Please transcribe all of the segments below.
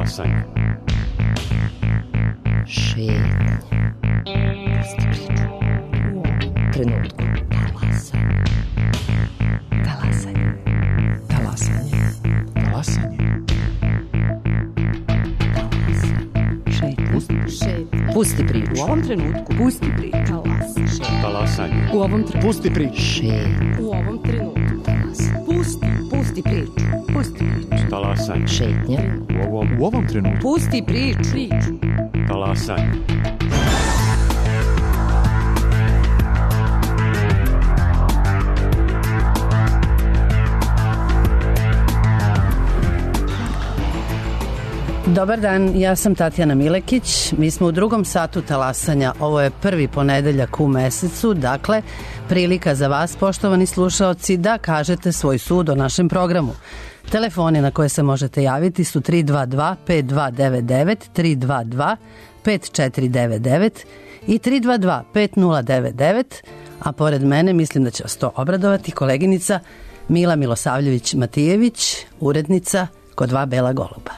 Talasanje. Šetnje. Pusti priču. U ovom trenutku. Talasanje. Talasanje. Talasanje. Talasanje. Šetnje. Pusti priču. U ovom trenutku. Pusti priču. Talasanje. U ovom trenutku. Pusti priču. Šetnje. U ovom trenutku. Pusti priču. Pusti priču. Talasanje. Šetnje. U ovom trenutku. Pusti priču. Talasanje. Dobar dan, ja sam Tatjana Milekić. Mi smo u drugom satu talasanja. Ovo je prvi ponedeljak u mesecu, dakle, prilika za vas, poštovani slušaoci, da kažete svoj sud o našem programu. Telefoni na koje se možete javiti su 322-5299, 322-5499 i 322-5099, a pored mene, mislim da će vas to obradovati, koleginica Mila Milosavljević-Matijević, urednica Kod dva bela goluba.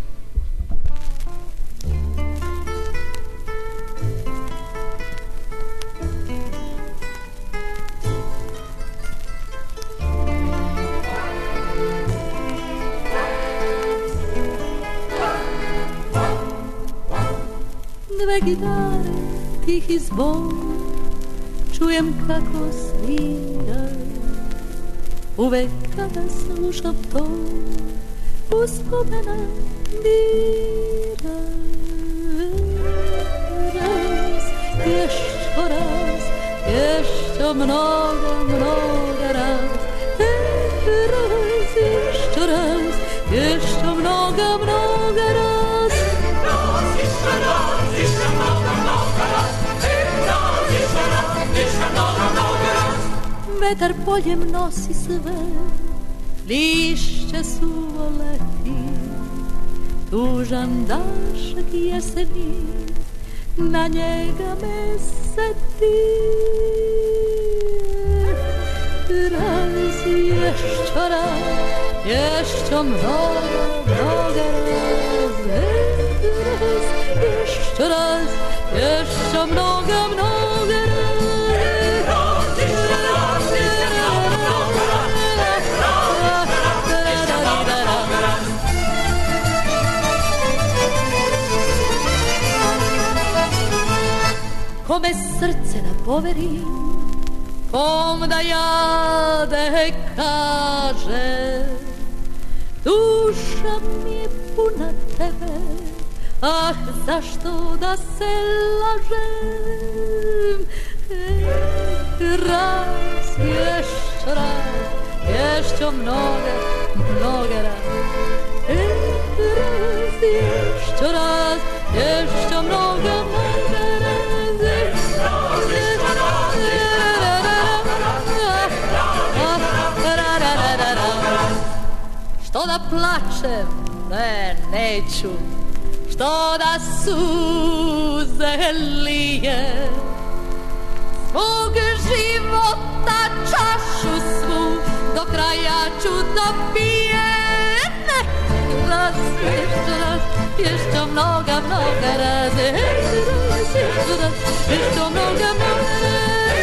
Dve gitare, tihi zvon, čujem kako svira. Uvek kada slušam to, uspomena dira. Raz, jeszcze raz, jeszcze mnoga raz. Raz, jeszcze raz, jeszcze mnoga raz. Raz, jeszcze raz, jeszcze mnoga raz. Raz, jeszcze raz, jeszcze mnoga raz. Vetar poljem nosi sve, lišće suvo leti, tužan dašak jeseni, na njega me seti. Raz, jeszcze raz, jeszcze mnoga raz. Raz, jeszcze raz, jeszcze mnoga raz. Kome srce da poverim, kom da jade kaže, duša mi je puna tebe, ah zašto da se lažem. Raz, jeszcze raz, jeszcze mnoga raz. Raz, jeszcze raz, jeszcze mnoga raz. Što da plačem, ne, neću. Što da suze lije, svog života čašu svu do kraja ću da pijem. Raz, jeszcze raz, jeszcze mnoga raz. Jeszcze raz, jeszcze mnoga raz.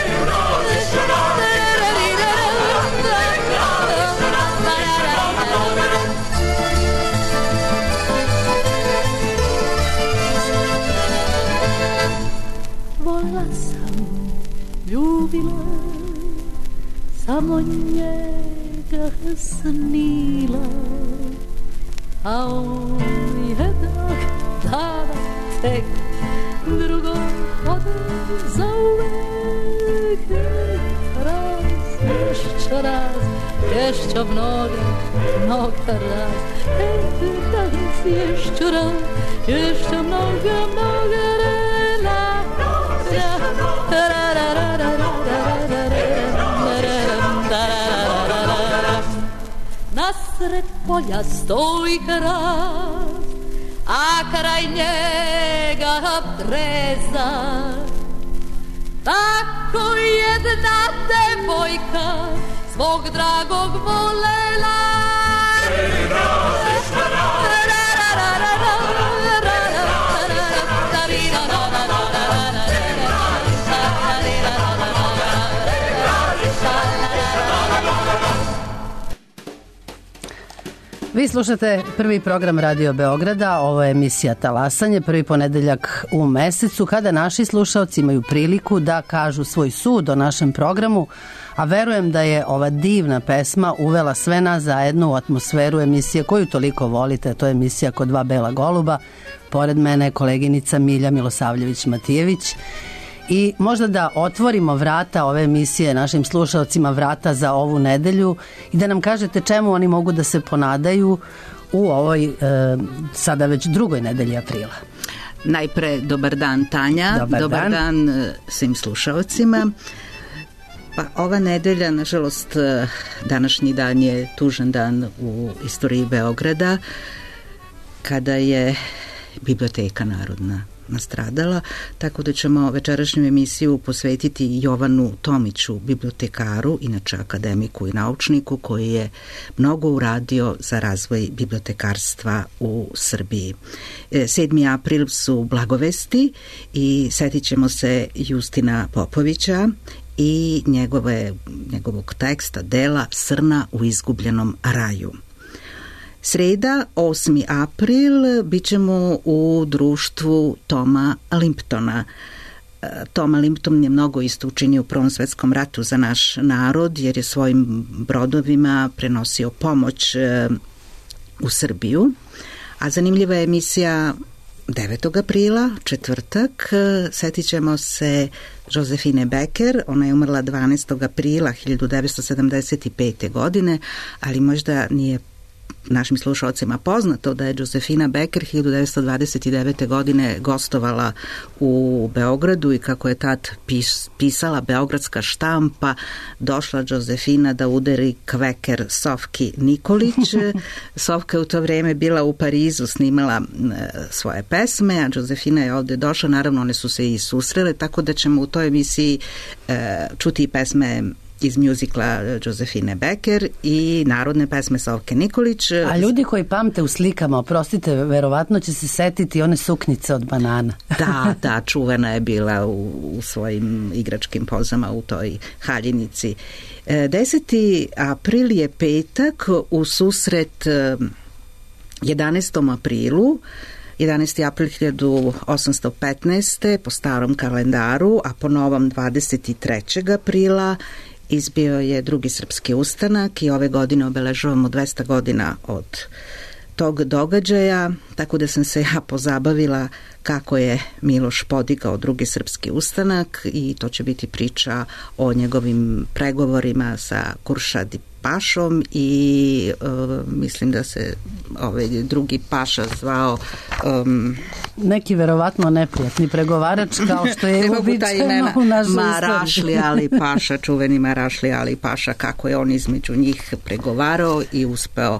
Vola sam, ljubila, samo njega snila, a on jednog dana tek drugom ode zauvek. Raz, jeszcze raz, jeszcze mnoga raz. Raz, jeszcze raz, jeszcze mnoga raz. Nasred polja stoji hrast, a kraj njega breza. Tako jedna devojka svog dragog volela. Raz, Vi slušate prvi program Radio Beograda, ovo je emisija Talasanje, prvi ponedeljak u mesecu, kada naši slušaoci imaju priliku da kažu svoj sud o našem programu, a verujem da je ova divna pesma uvela sve nas zajedno u atmosferu emisije koju toliko volite, to je emisija Kod dva bela goluba. Pored mene je koleginica Milja Milosavljević-Matijević. I možda da otvorimo vrata ove emisije našim slušalcima, vrata za ovu nedelju, i da nam kažete čemu oni mogu da se ponadaju u ovoj sada već drugoj nedelji aprila. Najpre, dobar dan Tanja, dobar dan svim slušalcima. Pa ova nedelja, nažalost, današnji dan je tužan dan u istoriji Beograda, kada je Biblioteka Narodna nastradala, tako da ćemo večerašnju emisiju posvetiti Jovanu Tomiću, bibliotekaru, inače akademiku i naučniku, koji je mnogo uradio za razvoj bibliotekarstva u Srbiji. 7. april su Blagovesti i setit ćemo se Justina Popovića i njegovog teksta, dela Srna u izgubljenom raju. Sreda, 8. april, bit ćemo u društvu Toma Limptona. Toma Limpton je mnogo isto učinio u Prvom svetskom ratu za naš narod, jer je svojim brodovima prenosio pomoć u Srbiju. A zanimljiva je emisija 9. aprila, četvrtak. Setit ćemo se Josefine Becker, ona je umrla 12. aprila 1975. godine, ali možda nije našim slušalcima poznato da je Josefina Becker 1929. godine gostovala u Beogradu i kako je tad pisala beogradska štampa, došla Josefina da udari kveker Sofki Nikolić. Sofka je u to vrijeme bila u Parizu, snimala svoje pesme, a Josefina je ovdje došla, naravno one su se i susrele, tako da ćemo u toj emisiji čuti i pesme iz mjuzikla Josefine Becker i narodne pesme Sofke Nikolić. A ljudi koji pamte u slikama, oprostite, verovatno će se setiti one suknice od banana. Da, čuvena je bila u svojim igračkim pozama u toj haljinici. 10. april je petak, u susret 11. aprilu. 11. april 1815. po starom kalendaru, a po novom 23. aprila izbio je drugi srpski ustanak i ove godine obeležavamo 200 godina od tog događaja, tako da sam se ja pozabavila kako je Miloš podigao drugi srpski ustanak i to će biti priča o njegovim pregovorima sa Kuršadi Pašom i mislim da se ovaj drugi paša zvao neki verovatno neprijatni pregovarač, kao što je uobičajeno u našoj Marašli Ali Paša, čuveni Marašli Ali Paša, kako je on između njih pregovarao i uspeo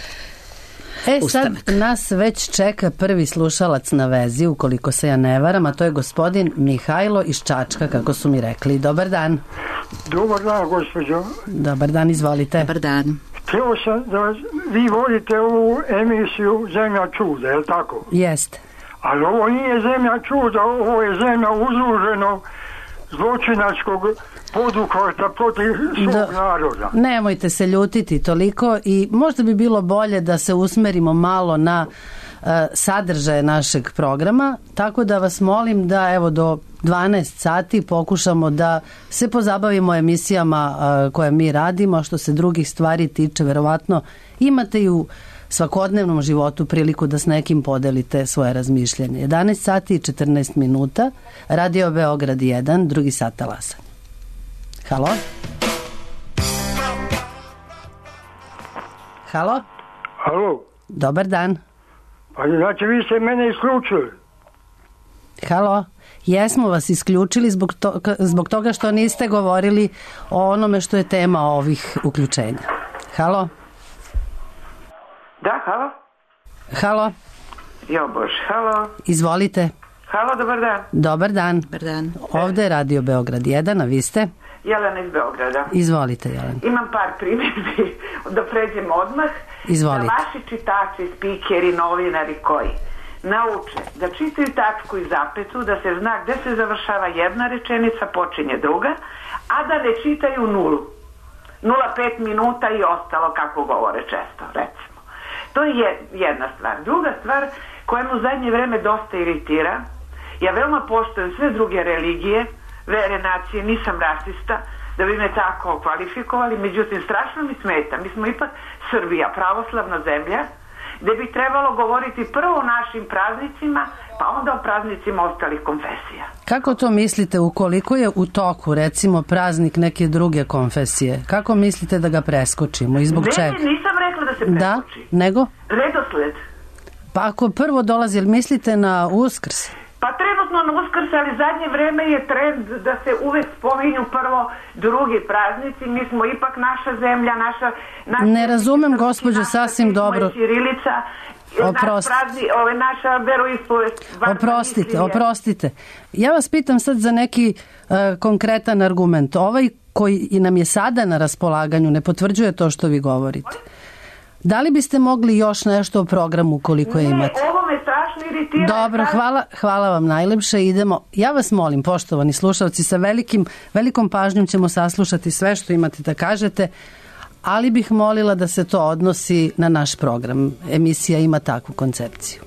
ustanak. Sad nas već čeka prvi slušalac na vezi, ukoliko se ja ne varam, a to je gospodin Mihajlo iz Čačka, kako su mi rekli. Dobar dan. Dobar dan, gospođo. Dobar dan, izvolite. Dobar dan. Htio sam da vi vodite ovu emisiju Zemlja čuda, je li tako? Jeste. Ali ovo nije Zemlja čuda, ovo je zemlja uzruženog zločinačkog poduhvata protiv svog naroda. Nemojte se ljutiti toliko i možda bi bilo bolje da se usmerimo malo na sadržaje našeg programa, tako da vas molim da evo do 12 sati pokušamo da se pozabavimo emisijama koje mi radimo, a što se drugih stvari tiče, verovatno imate i u svakodnevnom životu priliku da s nekim podelite svoje razmišljanje. 11 sati i 14 minuta, Radio Beograd 1, drugi sat talasanja. Halo? Halo? Halo? Dobar dan. Pa znači vi ste mene isključili. Halo? Jesmo vas isključili zbog toga što niste govorili o onome što je tema ovih uključenja. Halo? Da, halo? Halo? Jo bož, halo? Izvolite. Halo, dobar dan. Dobar dan. Dobar dan. Ovde je Radio Beograd 1, a vi ste? Jelena iz Beograda. Izvolite, Jelena. Imam par primjedbi, da pređem odmah. Izvolite. Da vaši čitači, spikeri, novinari koji nauče da čitaju tačku i zapetu, da se zna gde se završava jedna rečenica, počinje druga, a da ne čitaju nulu. 0,5 minuta i ostalo, kako govore često, recimo. To je jedna stvar. Druga stvar koja me u zadnje vreme dosta iritira, ja veoma poštujem sve druge religije, vere, nacije, nisam rasista, da bi me tako kvalifikovali, međutim strašno mi smeta. Mi smo ipak Srbija, pravoslavna zemlja, gde bi trebalo govoriti prvo o našim praznicima, pa onda o praznicima ostalih konfesija. Kako to mislite, ukoliko je u toku, recimo, praznik neke druge konfesije? Kako mislite da ga preskočimo i zbog čega? Ne, nisam rekla da se preskoči. Da, nego? Redosled. Pa ako prvo dolazi, jel mislite na Uskrs? Pa trenutno na Uskrs, ali zadnje vreme je trend da se uvek spominju prvo drugi praznici. Mi smo ipak naša zemlja, naša ne razumem, gospođo, sasvim dobro. Ćirilica, naša veroispovest. Oprostite. Ja vas pitam sad za neki konkretan argument. Ovaj koji nam je sada na raspolaganju ne potvrđuje to što vi govorite. Da li biste mogli još nešto o programu koliko je imate? Ne, ovo me strašno iritira. Dobro, hvala vam najlepše. Idemo. Ja vas molim, poštovani slušalci, sa velikom pažnjom ćemo saslušati sve što imate da kažete, ali bih molila da se to odnosi na naš program. Emisija ima takvu koncepciju.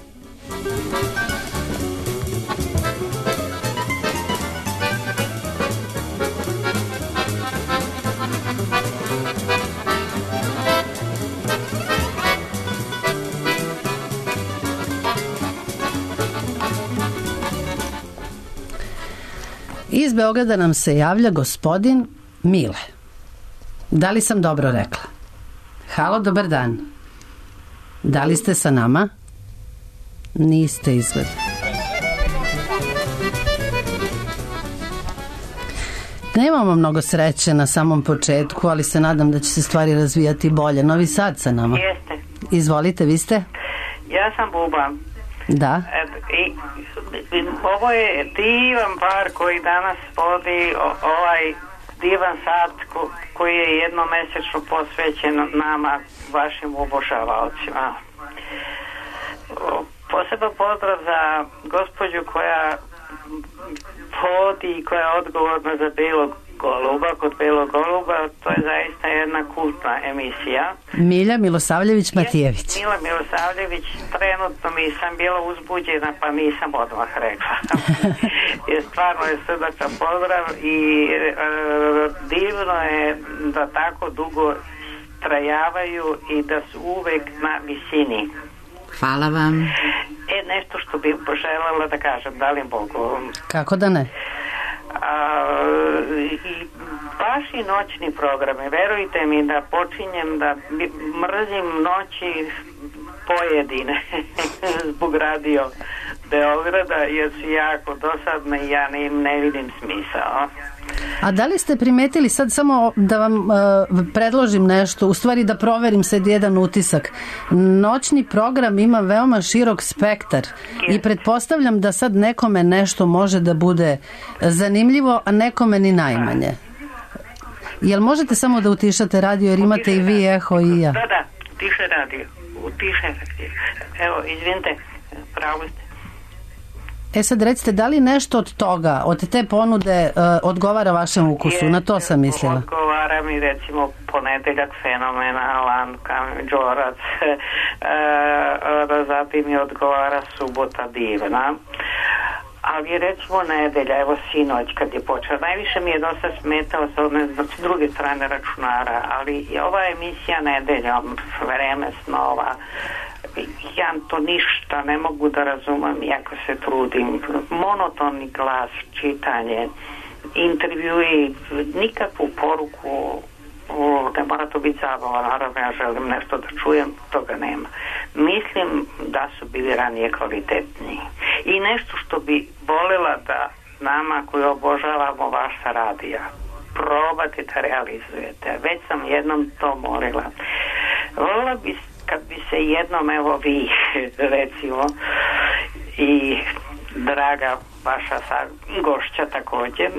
Iz Beograda nam se javlja gospodin Mile. Da li sam dobro rekla? Halo, dobar dan. Da li ste sa nama? Niste izgleda. Nemamo mnogo sreće na samom početku, ali se nadam da će se stvari razvijati bolje. Novi Sad sa nama. Jeste. Izvolite, vi ste? Ja sam Buba. Da. Ovo je divan par koji danas vodi ovaj divan sat koji je jednomesečno posvećen nama, vašim obožavaocima. Poseban pozdrav za gospođu koja vodi i koja je odgovorna za Belog Goluba, kod Belog Goluba. To je zaista jedna kultna emisija. Milja Milosavljević-Matijević. Mila Milosavljević, trenutno mi sam bila uzbuđena, pa nisam odmah rekla. Stvarno je srdačan pozdrav i divno je da tako dugo trajavaju i da su uvek na visini. Hvala vam. Nešto što bih poželjela da kažem, da li Bogu? Kako da ne? I vaši noćni programe, verujte mi da počinjem da mrzim noći pojedine zbog radio Beograda, jer su jako dosadne i ja ne vidim smisao. A da li ste primetili, sad samo da vam predložim nešto, u stvari da proverim sad jedan utisak. Noćni program ima veoma širok spektar i pretpostavljam da sad nekome nešto može da bude zanimljivo, a nekome ni najmanje. Jel možete samo da utišate radio, jer imate i vi eho i ja? Da, utiše radio. Evo, izvinite, pravo ste. Sad recite, da li nešto od toga, od te ponude odgovara vašem ukusu? Na to sam mislila. Odgovara mi recimo Ponedeljak fenomenalan, Đorac, zatim mi odgovara Subota divna. Ali recimo nedelja, evo sinoć kad je počela, najviše mi je dosta smetala sa one druge strane računara, ali i ova emisija nedeljom, vreme snova, ja to ništa ne mogu da razumem, iako se trudim. Monotonni glas, čitanje, intervjui, nikakvu poruku, ne mora to biti zabava, naravno ja želim nešto da čujem, toga nema. Mislim da su bili ranije kvalitetniji. I nešto što bi voljela da nama koji obožavamo vaša radija, probate da realizujete. Već sam jednom to molila. Voljela bi kad bi se jednom, evo vi recimo i draga vaša gošća također,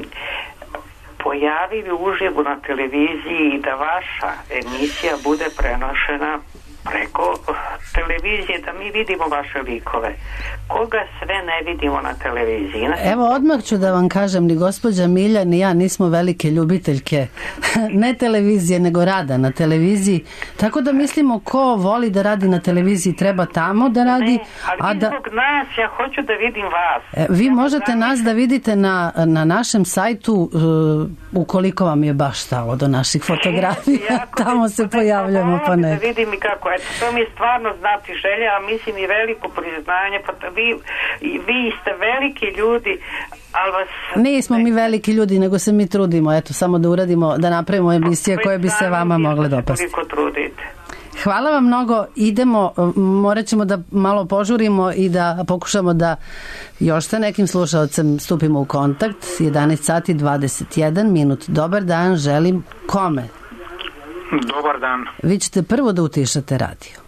pojavili uživo na televiziji i da vaša emisija bude prenošena preko televizije da mi vidimo vaše likove. Koga sve ne vidimo na televiziji? Evo, odmah ću da vam kažem, ni gospođa Milja ni ja nismo velike ljubiteljke ne televizije, nego rada na televiziji. Tako da mislimo, ko voli da radi na televiziji treba tamo da radi. Ne, ali zbog nas, ja hoću da vidim vas. Vi možete nas da vidite na našem sajtu, ukoliko vam je baš stalo do naših fotografija. Tamo se pojavljamo, pa ne. Da vidim i kako, eto, to mi je stvarno znati želja, a mislim i veliko priznanje, pa vi ste veliki ljudi, ali vas... Nismo mi veliki ljudi, nego se mi trudimo, eto, samo da uradimo, da napravimo emisije koje bi se vama mogle dopasti. Hvala vam mnogo, idemo, morat ćemo da malo požurimo i da pokušamo da još sa nekim slušalcem stupimo u kontakt. 11 sati 21 minut. Dobar dan, želim kome? Dobar dan. Vi ćete prvo da utišate radio.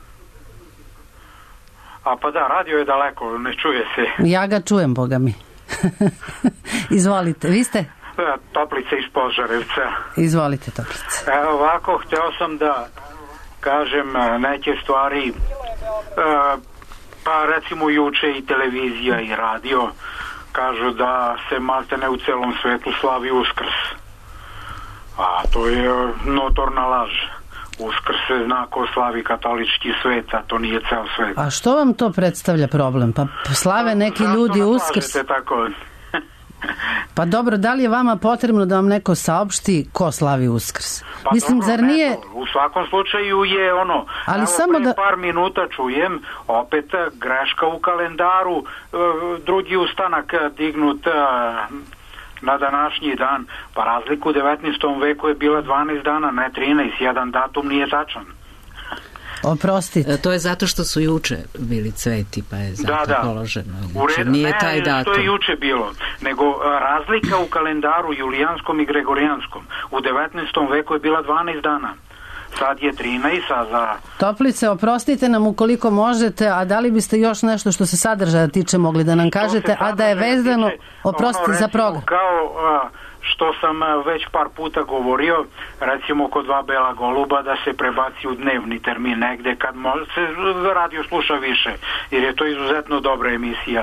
A pa da, radio je daleko, ne čuje se. Ja ga čujem, boga mi. Izvolite, vi ste? Toplica iz Požarevca. Izvolite, Toplica. Evo ovako, hteo sam da kažem neke stvari, pa recimo juče i televizija i radio kažu da se maltene u celom svetu slavi Uskrs, a to je notorna laž. Uskrs se zna ko slavi katolički svet, a to nije ceo svet. A što vam to predstavlja problem? Pa slave neki ljudi Uskrs. Tako. Pa dobro, da li je vama potrebno da vam neko saopšti ko slavi Uskrs? Pa mislim, dobro, zar nije... U svakom slučaju je ono, ali evo samo pre par minuta čujem opet greška u kalendaru, drugi ustanak dignut na današnji dan, pa razlika u 19. veku je bila 12 dana, ne 13, jedan datum nije tačan. Oprostite. To je zato što su juče bili cveti, pa je zato položeno. Znači, nije taj datum. To je juče bilo, nego razlika u kalendaru julijanskom i gregorijanskom u 19. veku je bila 12 dana. Sad je 13, a za... Toplice, oprostite nam ukoliko možete, a da li biste još nešto što se sadržaja tiče mogli da nam kažete, a da je vezano, oprostite, za program. Kao što sam već par puta govorio, recimo kod Dva bela goluba, da se prebaci u dnevni termin negde kad se radio sluša više, jer je to izuzetno dobra emisija.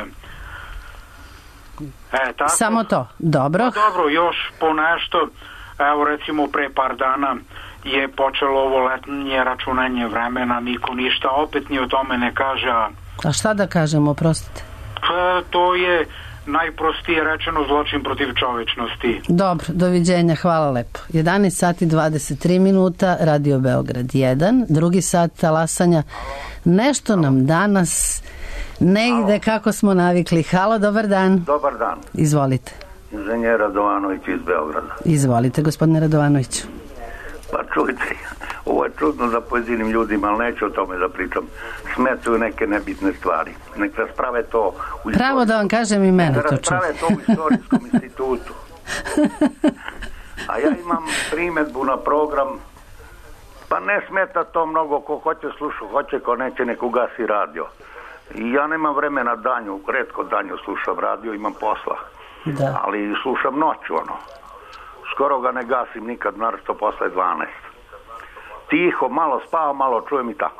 Tako. Samo to, dobro. Dobro, još po nešto, evo recimo pre par dana je počelo ovo letnje računanje vremena, niko ništa opet ni o tome ne kaže. A šta da kažemo, oprostite? To je najprostije rečeno zločin protiv čovečnosti. Dobro, doviđenja, hvala lepo. 11 sati 23 minuta, Radio Beograd 1, drugi sat talasanja. Nešto nam danas ne ide kako smo navikli. Halo, dobar dan. Dobar dan. Izvolite. Inženjer Radovanović iz Beograda. Izvolite, gospodine Radovanoviću. Pa čujte, ovo je čudno za pojedinim ljudima, ali neću o tome da pričam. Smetaju neke nebitne stvari. Nek rasprave to u pravo da vam kažem i mene to čujem. Rasprave to u Istorijskom institutu. A ja imam primedbu na program, pa ne smeta to mnogo, ko hoće sluša, hoće, ko neće, nek ugasi radio. I ja nemam vremena danju, retko danju slušam radio, imam posla. Da. Ali slušam noću, skoro ga ne gasim nikad, naravno posle 12. Tiho, malo spavam, malo čujem i tako.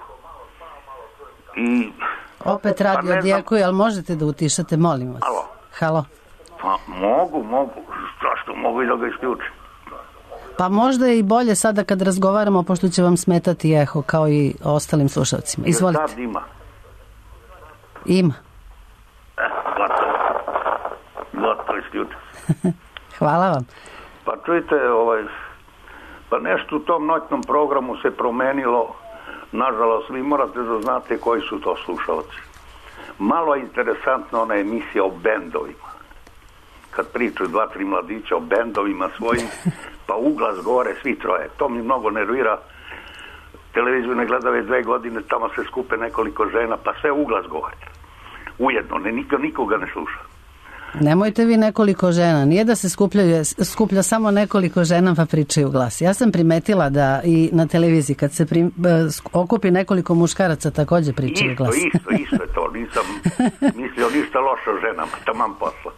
I opet radio odjekuje, ali možete da utišate, molim vas. Halo? Pa mogu, zašto mogu i da ga isključim? Pa možda je i bolje sada kad razgovaramo, pošto će vam smetati eho, kao i ostalim slušalcima. Izvolite. Sad ima. Ima. Gotovo isključim. Hvala vam. Pa čujte, pa nešto u tom noćnom programu se promenilo, nažalost, vi morate da znate koji su to slušalci. Malo je interesantna ona emisija o bendovima. Kad pričaju 2-3 mladića o bendovima svojim, pa uglas gore svi troje. To mi mnogo nervira. Televiziju ne gleda već 2 godine, tamo se skupe nekoliko žena, pa sve uglas gore. Ujedno, nikoga ne sluša. Nemojte vi nekoliko žena, nije da se skuplja samo nekoliko žena pa pričaju glas. Ja sam primetila da i na televiziji kad se okupi nekoliko muškaraca također pričaju glas. Isto je to, nisam mislio ništa loše o ženama, taman posla.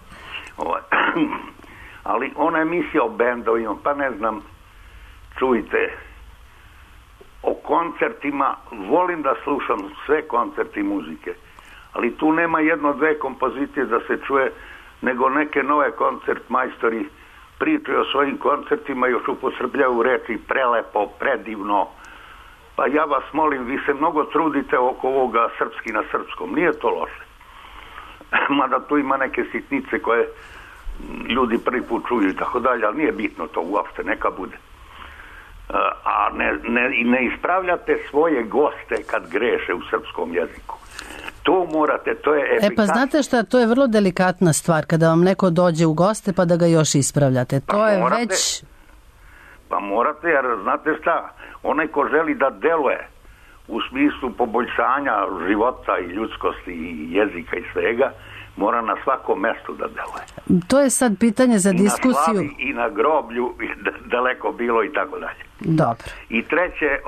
Ali ona emisija o bendovima, pa ne znam, čujte, o koncertima, volim da slušam sve koncerti muzike, ali tu nema jedno-dve kompozicije da se čuje, nego neke nove koncert majstori pričaju o svojim koncertima, još upotrebljaju reči prelepo, predivno. Pa ja vas molim, vi se mnogo trudite oko ovoga srpski na srpskom, nije to loše. Mada tu ima neke sitnice koje ljudi prvi put čuju i tako dalje, ali nije bitno to uopšte, neka bude. A ne ispravljate svoje goste kad greše u srpskom jeziku. To morate, to je efikasno. Pa znate šta, to je vrlo delikatna stvar kada vam neko dođe u goste pa da ga još ispravljate. To je već... Pa morate, jer znate šta, onaj ko želi da deluje u smislu poboljšanja života i ljudskosti i jezika i svega, mora na svakom mestu da deluje. To je sad pitanje za diskusiju. I na slavi, i na groblju, i daleko bilo i tako dalje. Dobro. I treće,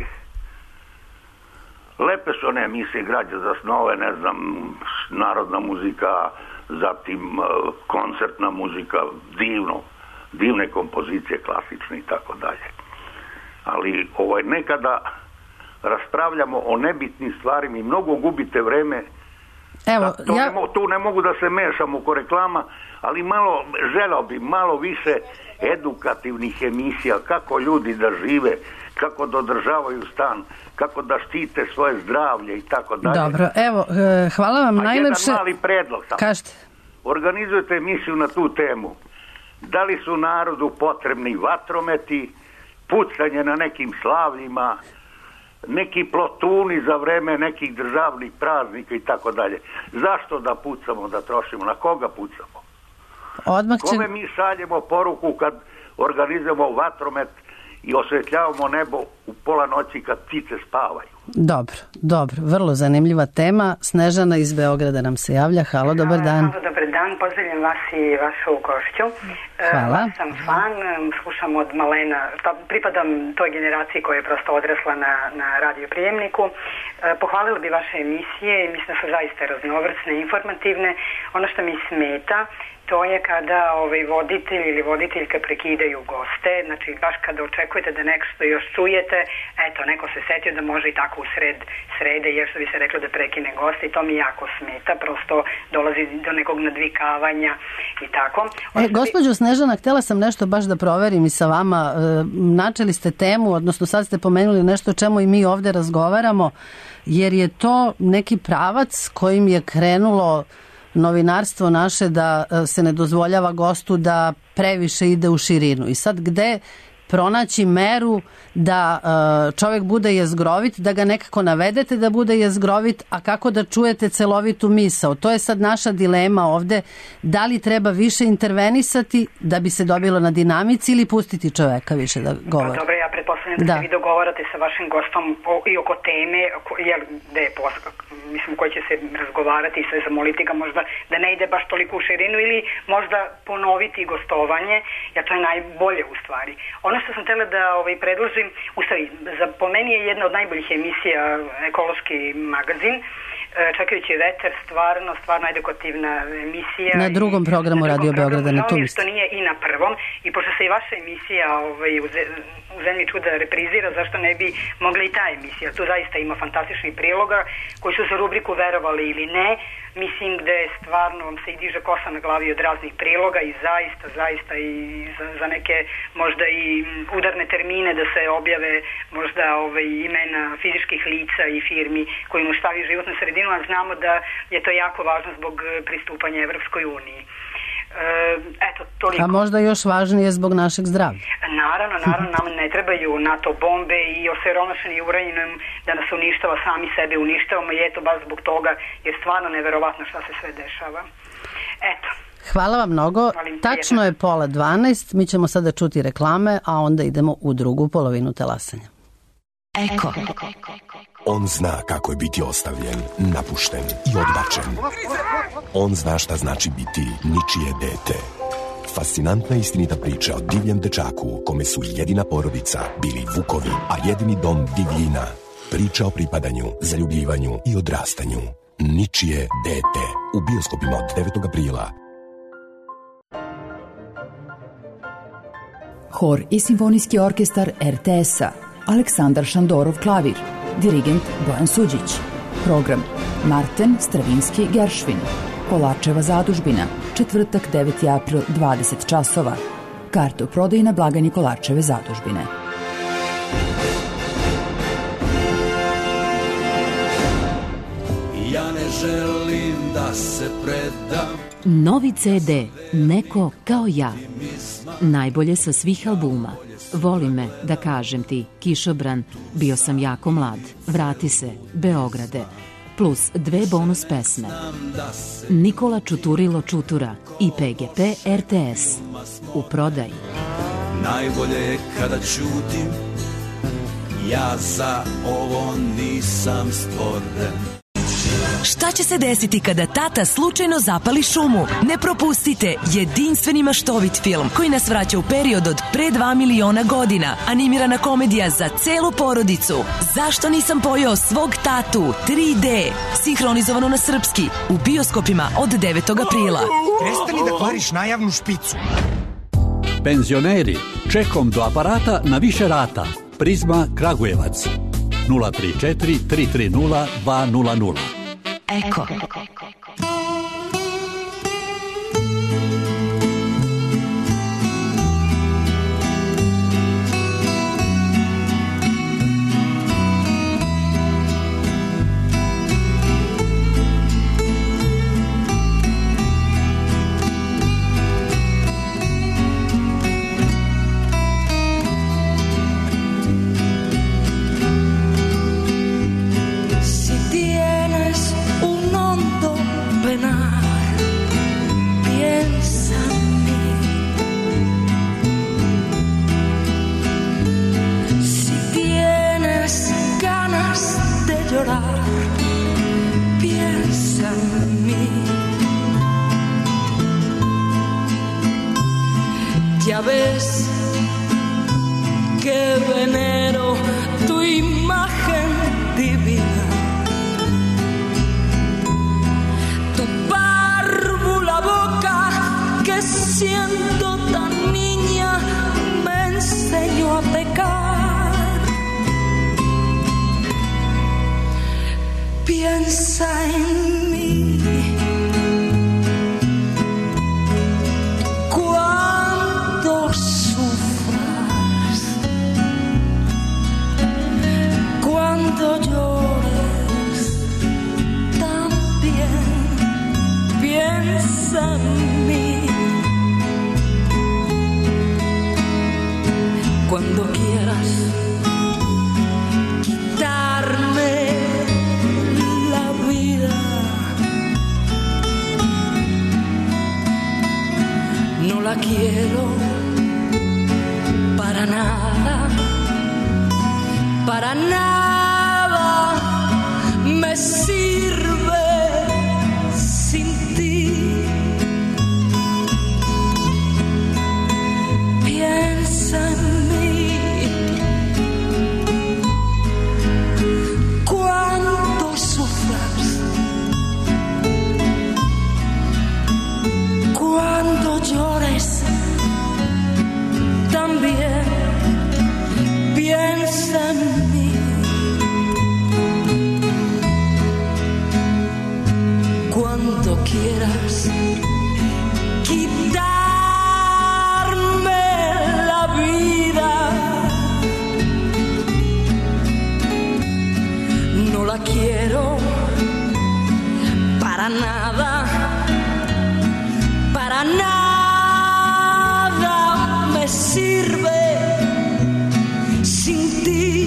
lepe su one emisije Građa za snove, ne znam, narodna muzika, zatim koncertna muzika, divne kompozicije, klasične i tako dalje. Ali nekada raspravljamo o nebitnim stvarima i mnogo gubite vreme. Evo, tu ne mogu da se mešam oko reklama, ali želeo bi malo više edukativnih emisija, kako ljudi da žive, kako da održavaju stan, kako da štite svoje zdravlje i tako dalje. Dobro, evo, hvala vam najlepše. Jedan mali predlog sam. Kažete. Organizujete emisiju na tu temu. Da li su narodu potrebni vatrometi, pucanje na nekim slavljima, neki plotuni za vreme nekih državnih praznika i tako dalje. Zašto da pucamo, da trošimo? Na koga pucamo? Kome mi šaljemo poruku kad organizujemo vatromet i osvetljavamo nebo u pola noći kad ptice spavaju? Dobro, vrlo zanimljiva tema. Snežana iz Beograda nam se javlja. Halo, dobar dan. Halo, dobar dan, pozdravljam vas i vašu gošću. Hvala. Sam fan, slušam od malena, pripadam toj generaciji koja je prosto odrasla na radioprijemniku. Pohvalila bi vaše emisije i mislim da su zaista raznovrsne, informativne. Ono što mi smeta, to je kada voditelj ili voditeljka prekidaju goste, znači baš kada očekujete da nešto još čujete, eto, neko se setio da može i tako u srede, jer što bi se reklo da prekine goste i to mi jako smeta, prosto dolazi do nekog nadvikavanja i tako. Gospođo Snežana, htjela sam nešto baš da proverim i sa vama. Načeli ste temu, odnosno sad ste pomenuli nešto o čemu i mi ovde razgovaramo, jer je to neki pravac kojim je krenulo novinarstvo naše da se ne dozvoljava gostu da previše ide u širinu. I sad gde pronaći meru da čovjek bude jezgrovit, da ga nekako navedete da bude jezgrovit, a kako da čujete celovitu misao? To je sad naša dilema ovde. Da li treba više intervenisati da bi se dobilo na dinamici ili pustiti čoveka više da govori? Dobro, ja pretpostavljam da se vi dogovarate sa vašim gostom i oko teme, mislim, koji će se razgovarati i sve zamoliti ga možda da ne ide baš toliko u širinu ili možda ponoviti gostovanje, jer to je najbolje u stvari. Ono što sam htjela da predložim, u stvari, po meni je jedna od najboljih emisija Ekološki magazin, Čekajući veter, stvarno edukativna emisija. Na drugom programu Radio Beograda, na tom što nije i na prvom. I pošto se i vaša emisija u Zemlji čuda reprizira, zašto ne bi mogla i ta emisija? Tu zaista ima fantastičnih priloga koji su za rubriku Verovali ili ne. Mislim da je stvarno vam se i diže kosa na glavi od raznih priloga i zaista i za neke možda i udarne termine da se objave možda imena fizičkih lica i firmi koji uništavaju životnu sredinu, a znamo da je to jako važno zbog pristupanja Evropskoj uniji. Eto, toliko. A možda još važnije zbog našeg zdravlja. Naravno, nam ne trebaju NATO bombe i osiromašeni uranijom da nas uništava, sami sebe uništavamo i eto baš zbog toga je stvarno neverovatno šta se sve dešava. Eto. Hvala vam mnogo. Tačno je 11:30, mi ćemo sada čuti reklame, a onda idemo u drugu polovinu talasanja. Eko. On zna kako je biti ostavljen, napušten i odbačen. On zna šta znači biti ničije dete. Fascinantna istinita priča o divljem dečaku kome su jedina porodica bili vukovi, a jedini dom divljina. Priča o pripadanju, zaljubljivanju i odrastanju. Ničije dete. U bioskopima od 9. aprila. Hor i simfonijski orkestar RTS-a, Aleksandar Šandorov klavir, dirigent Bojan Suđić. Program Marten Stravinski Geršvin, Kolarčeva zadužbina, četvrtak 9. april 20 časova. Karte u prodaji na blagajni Kolarčeve zadužbine. Ja ne želim da se predam. Novi CD Neko kao ja. Najbolje sa svih albuma. Voli me, da kažem ti, Kišobran, Bio sam jako mlad, Vrati se, Beograde, plus 2 bonus pesme. Nikola Čuturilo Čutura i PGP RTS. U prodaji. Najbolje je kada ćutim, ja za ovo nisam stvoren. Šta će se desiti kada tata slučajno zapali šumu? Ne propustite jedinstveni maštovit film koji nas vraća u period od pre 2 miliona godina. Animirana komedija za celu porodicu. Zašto nisam pojeo svog tatu? 3D. Sinhronizovano na srpski. U bioskopima od 9. aprila. Prestani da kvariš najavnu špicu. Penzioneri, čekom do aparata na više rata. Prizma Kragujevac. 034 330 200. Eko. Ya ves que venero tu imagen divina, tu párvula boca que siendo tan niña me enseñó a pecar. Piensa en mí. Cuando llores también piensa en mí. Cuando quieras quitarme la vida, no la quiero para nada, para nada. Me sirve sin ti. Piensa en mí. Cuando sufras, cuando llores, también piensa en mí. Cuando quieras quitarme la vida, no la quiero para nada, para nada me sirve sin ti.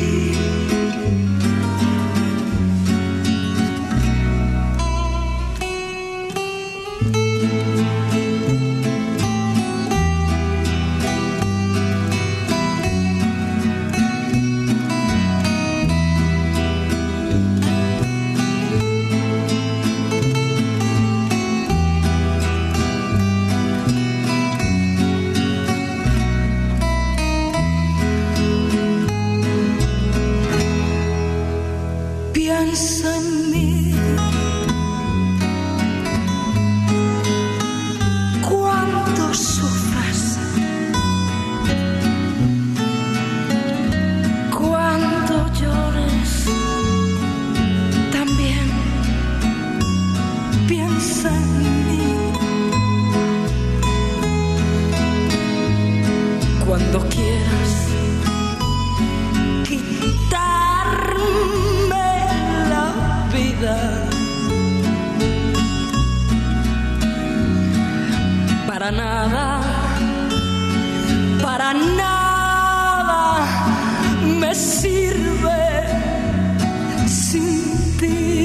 nada me sirve sin ti.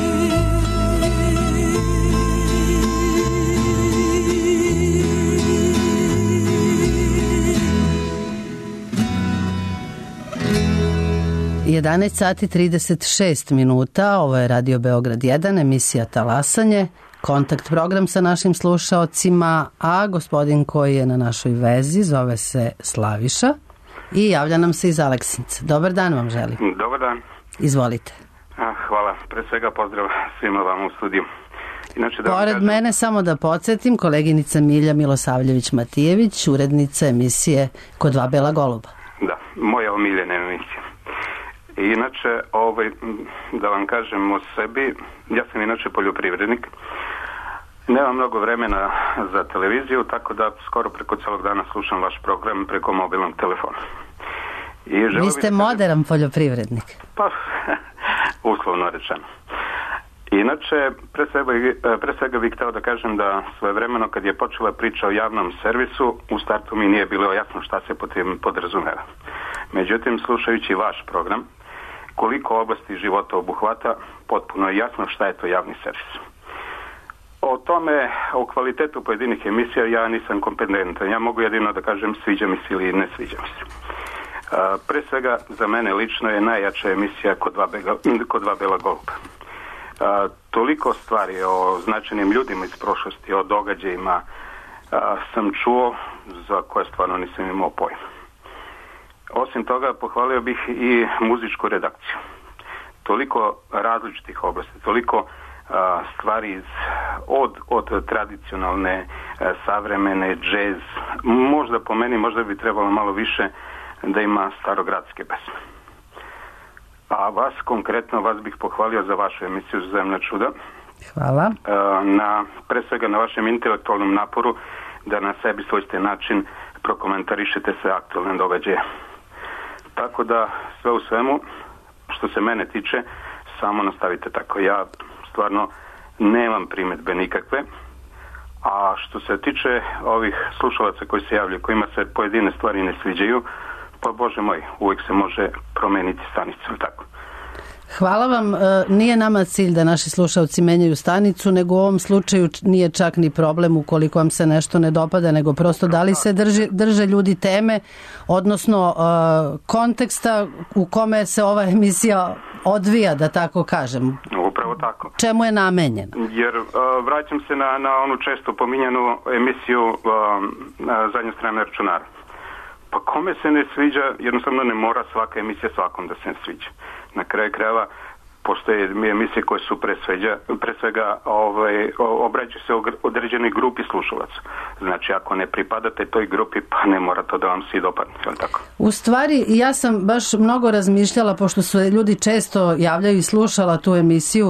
11 sati 36 minuta, ovo je Radio Beograd 1, emisija Talasanje, kontakt program sa našim slušaocima, a gospodin koji je na našoj vezi zove se Slaviša i javlja nam se iz Aleksinca. Dobar dan vam želim. Dobar dan. Izvolite. Hvala, pre svega pozdrav svima vam u studiju. Inače, pored mene, samo da podsjetim, koleginica Milja Milosavljević-Matijević, urednica emisije Kod dva bela goluba. Da, moja omiljena emisija. Inače, da vam kažem o sebi, ja sam inače poljoprivrednik. Nemam mnogo vremena za televiziju, tako da skoro preko celog dana slušam vaš program preko mobilnog telefona. Vi ste modern poljoprivrednik. Pa, uslovno rečeno. Inače, pre svega bih hteo da kažem da svojevremeno kad je počela priča o javnom servisu, u startu mi nije bilo jasno šta se podrazumeva. Međutim, slušajući vaš program, koliko oblasti života obuhvata, potpuno je jasno šta je to javni servis. O tome, o kvalitetu pojedinih emisija ja nisam kompetentan. Ja mogu jedino da kažem sviđa mi se ili ne sviđa mi se. Pre svega, za mene lično je najjača emisija Kod dva bela goluba. Toliko stvari o značajnim ljudima iz prošlosti, o događajima sam čuo za koje stvarno nisam imao pojma. Osim toga, pohvalio bih i muzičku redakciju. Toliko različitih oblasti, toliko stvari od tradicionalne, savremene, džez. Možda po meni, možda bi trebalo malo više da ima starogradske pesme. A vas konkretno, vas bih pohvalio za vašu emisiju Zemlja čuda. Hvala. Pre svega na vašem intelektualnom naporu da na sebi svojstven način prokomentarišete sve aktualne događaje. Tako da sve u svemu, što se mene tiče, samo nastavite tako. Ja stvarno nemam primjedbe nikakve. A što se tiče ovih slušalaca koji se javljaju, kojima se pojedine stvari ne sviđaju, pa Bože moj, uvijek se može promeniti stanicu, tako. Hvala vam. Nije nama cilj da naši slušalci menjaju stanicu, nego u ovom slučaju nije čak ni problem ukoliko vam se nešto ne dopada, nego prosto da li se drže ljudi teme, odnosno konteksta u kome se ova emisija odvija, da tako kažem. Upravo tako. Čemu je namenjena? Jer vraćam se na onu često pominjanu emisiju Zadnja strana računara. Pa kome se ne sviđa, jednostavno ne mora svaka emisija svakom da se ne sviđa. Na kraju krajeva postoje emisije koje su pre svega obraćaju se određenoj grupi slušalaca. Znači ako ne pripadate toj grupi, pa ne mora to da vam se i dopadne, je tako? U stvari, ja sam baš mnogo razmišljala, pošto su ljudi često javljaju i slušala tu emisiju,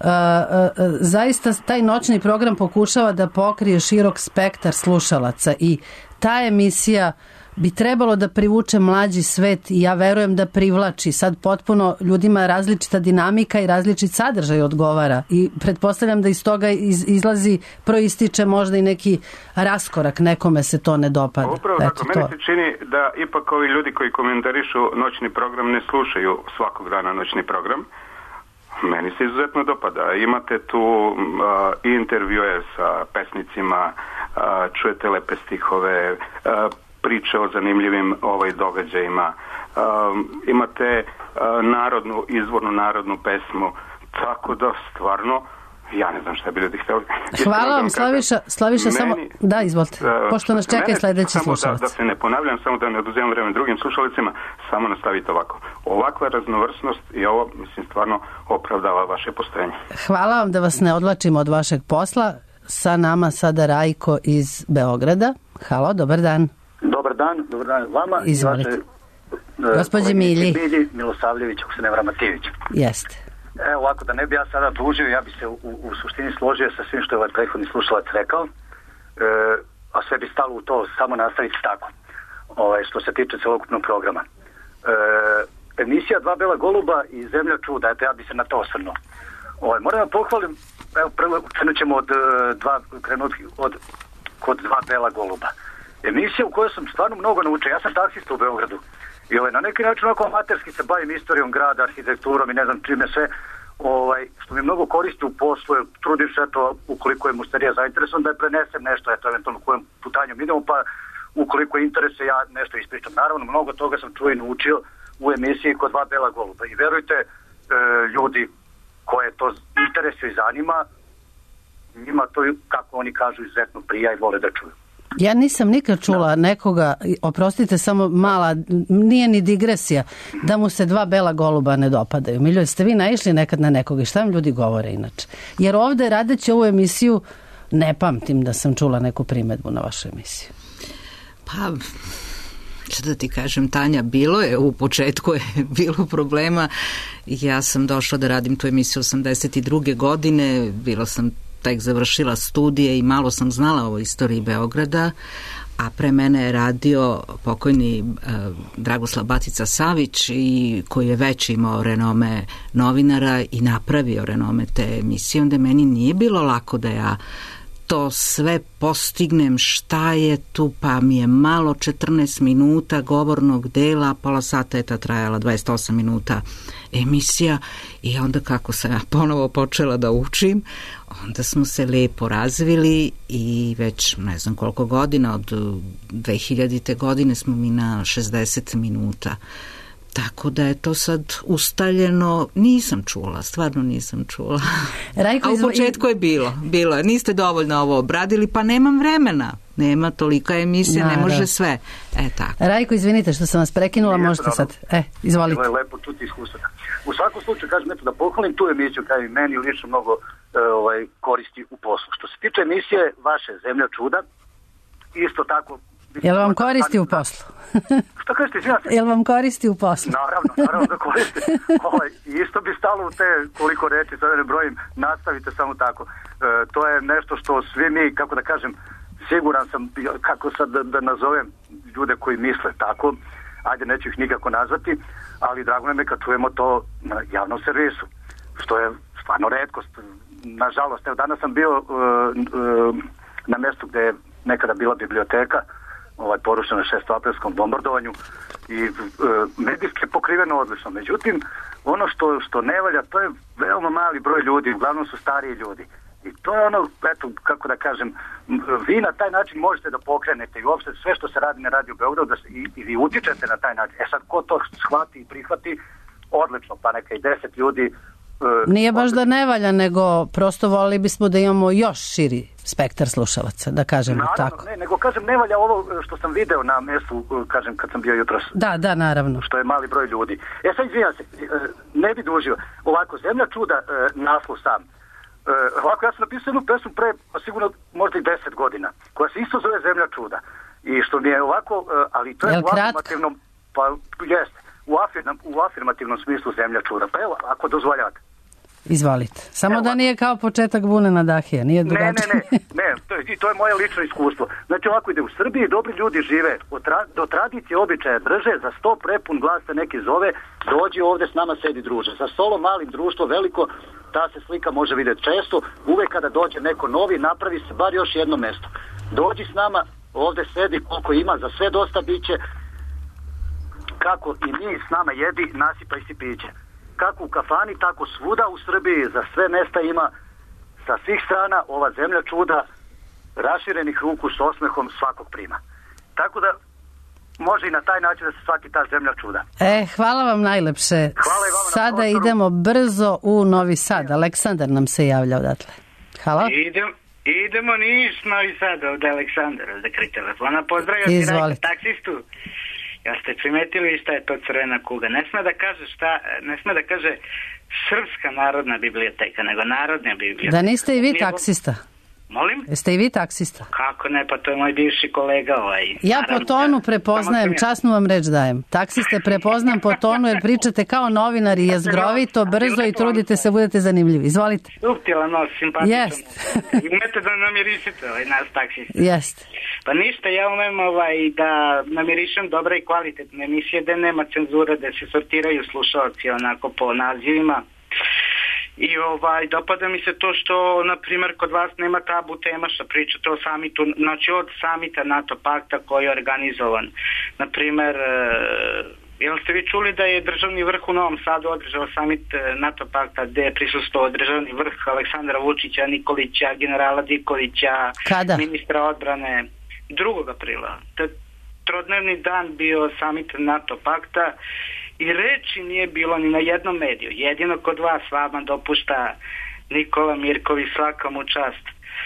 zaista taj noćni program pokušava da pokrije širok spektar slušalaca i ta emisija bi trebalo da privuče mlađi svet i ja verujem da privlači. Sad potpuno ljudima različita dinamika i različit sadržaj odgovara i pretpostavljam da iz toga proističe možda i neki raskorak, nekome se to ne dopada. Upravo tako, meni se čini da ipak ovi ljudi koji komentarišu noćni program ne slušaju svakog dana noćni program. Meni se izuzetno dopada. Imate tu intervjue sa pesnicima, čujete lepe stihove, priče o zanimljivim događajima, imate izvornu narodnu pesmu, tako da stvarno ja ne znam šta bi ljudi htjeli. Hvala vam, Slaviša, samo da, izvolite, pošto nas čeka i sljedeći slušalac. Da se ne ponavljam, samo da ne oduzimam vreme drugim slušalicima, samo nastavite ovako. Ovakva raznovrsnost i ovo, mislim, stvarno opravdava vaše postojanje. Hvala vam, da vas ne odvlačimo od vašeg posla. Sa nama sada Rajko iz Beograda. Halo, dobar dan. Dobar dan vama. Izvolite. Gospođi Milji Milosavljević, ako se ne varam, Matijević. Jeste. Evo ovako, da ne bi ja sada dužio, ja bi se u suštini složio sa svim što je ovaj prethodni slušalac rekao, a sve bi stalo u to, samo nastaviti tako, što se tiče celokupnog programa. Emisija Dva bela goluba i Zemlja čuda, eto ja bi se na to osvrnuo. Moram da pohvalim, evo prvo krenut ćemo od kod dva bela goluba. Emisija u kojoj sam stvarno mnogo naučio. Ja sam taksista u Beogradu. I na neki način onako amaterski se bavim istorijom grada, arhitekturom i ne znam čime sve, što mi mnogo koristi u poslu. Trudim se, ukoliko je mušterija zainteresovan, da je prenesem nešto, eventualno kojom putanjom idemo, pa ukoliko je interese, ja nešto ispričam. Naravno, mnogo toga sam čuo i naučio u emisiji kod dva bela goluba. I verujte, ljudi koje to interesuje i zanima, njima to, kako oni kažu, izuzetno prija i vole da čuju. Ja nisam nikad čula nekoga, oprostite, samo mala, nije ni digresija, da mu se dva bela goluba ne dopadaju. Miljo, ste vi naišli nekad na nekoga i šta vam ljudi govore inače? Jer ovde, radeći ovu emisiju, ne pamtim da sam čula neku primedbu na vašu emisiju. Pa, što da ti kažem, Tanja, bilo je, u početku je bilo problema. Ja sam došla da radim tu emisiju 82. godine, bila sam tek završila studije i malo sam znala o istoriji Beograda, a pre mene je radio pokojni Dragoslav Batica Savić, i koji je već imao renome novinara i napravio renome te emisije, onda meni nije bilo lako da ja to sve postignem, šta je tu, pa mi je malo 14 minuta govornog dela, pola sata je ta trajala, 28 minuta emisija, i onda kako sam ja ponovo počela da učim, onda smo se lepo razvili i već ne znam koliko godina, od 2000. godine smo mi na 60 minuta. Tako da je to sad ustaljeno, nisam čula, stvarno nisam čula. Rajko, a u početku je bilo je, niste dovoljno ovo obradili, pa nemam vremena, nema tolika emisija, ne može sve. Tako. Rajko, izvinite što sam vas prekinula, možete sad, izvolite. Bilo je lepo čuti iskustva. U svakom slučaju, kažem, da pohvalim tu emisiju, kao i meni lično mnogo koristi u poslu. Što se tiče emisije vaše Zemlja čuda, isto tako. Jel vam koristi u poslu? Što kažete, izvinite? Jel vam koristi u poslu? Naravno da koristi. Isto bi stalo u te, koliko reći, sada ne brojim, nastavite samo tako. To je nešto što svi mi, kako da kažem, siguran sam, kako sad da nazovem ljude koji misle tako, ajde, neću ih nikako nazvati, ali drago nam je kad čujemo to na javnom servisu, što je stvarno retkost. Nažalost, evo, danas sam bio na mjestu gde je nekada bila biblioteka, porušena 6. aprilskom bombardovanju, i medijski je pokriveno odlično. Međutim, ono što ne valja, to je veoma mali broj ljudi, uglavnom su stariji ljudi. I to je ono, eto, kako da kažem, vi na taj način možete da pokrenete i uopšte sve što se radi na Radio Beogradu i vi utičete na taj način. Sad, ko to shvati i prihvati, odlično, pa neka i 10 ljudi. Nije baš da ne valja, nego prosto volili bismo da imamo još širi spektar slušalaca, da kažemo tako. Ne, nego kažem, ne valja ovo što sam video na mjestu, kažem, kad sam bio jutros. Da, naravno. Što je mali broj ljudi. Sad izvinjam se, ne bi dužio. Ovako, Zemlja čuda, naslov sam. Ovako, ja sam napisao jednu pesmu pre, sigurno možda i 10 godina, koja se isto zove Zemlja čuda. I što mi je ovako, ali to je u afirmativnom, pa jeste, u afirmativnom smislu Zemlja čuda. Pa evo, ako dozvoljate. Izvolite. Samo da nije kao početak Bune na Dahije, nije drugačije. Ne, to je moje lično iskustvo. Znači, ovako ide, u Srbiji dobri ljudi žive, do tradicije običaja drže, za 100 prepun glas te neki zove, dođi ovde s nama, sedi druže. Za stolom malim društvo veliko, ta se slika može vidjeti često, uvek kada dođe neko novi, napravi se bar još jedno mesto. Dođi s nama, ovde sedi, koliko ima, za sve dosta biće, kako i mi s nama jedi, nasipaj si piće. Kako u kafani, tako svuda u Srbiji, za sve mesta ima, sa svih strana, ova Zemlja čuda, raširenih ruku s osmehom svakog prima. Tako da može i na taj način da se shvati ta Zemlja čuda. Hvala vam najlepše. Hvala i vama. Sada idemo brzo u Novi Sad. Aleksandar nam se javlja odatle. Hvala. Idemo niš Novi Sad, ovdje Aleksandar, ovdje kraj telefona. Pozdravljam ti taksistu. Ja ste primetili šta je to crvena kuga. Ne sme da kaže Srpska narodna biblioteka, nego Narodna biblioteka. Da niste i vi taksista? Molim? Jeste i vi taksista? Kako ne, pa to je moj bivši kolega. Ja po tonu prepoznajem, časnu vam reč dajem. Taksiste prepoznam po tonu jer pričate kao novinari, jezgrovito, brzo i trudite se, budete zanimljivi. Izvolite. Suptilan nos, simpatičan. Jest. I umete da namirisite nas taksista. Jest. Pa ništa, ja umem da namirišem dobre i kvalitetne emisije, da nema cenzura, da se sortiraju slušalci onako po nazivima. I dopada mi se to što, na primjer, kod vas nema tabu tema što pričate o samitu, znači od samita NATO pakta koji je organizovan. Na primjer, jel ste vi čuli da je državni vrh u Novom Sadu održao samit NATO pakta gdje je prisustvovao državni vrh Aleksandra Vučića, Nikolića, generala Dikovića, ministra odbrane 2. aprila. Trodnevni dan bio samit NATO pakta i reči nije bilo ni na jednom mediju. Jedino kod vas vama dopušta Nikola Mirković, svaka mu čast.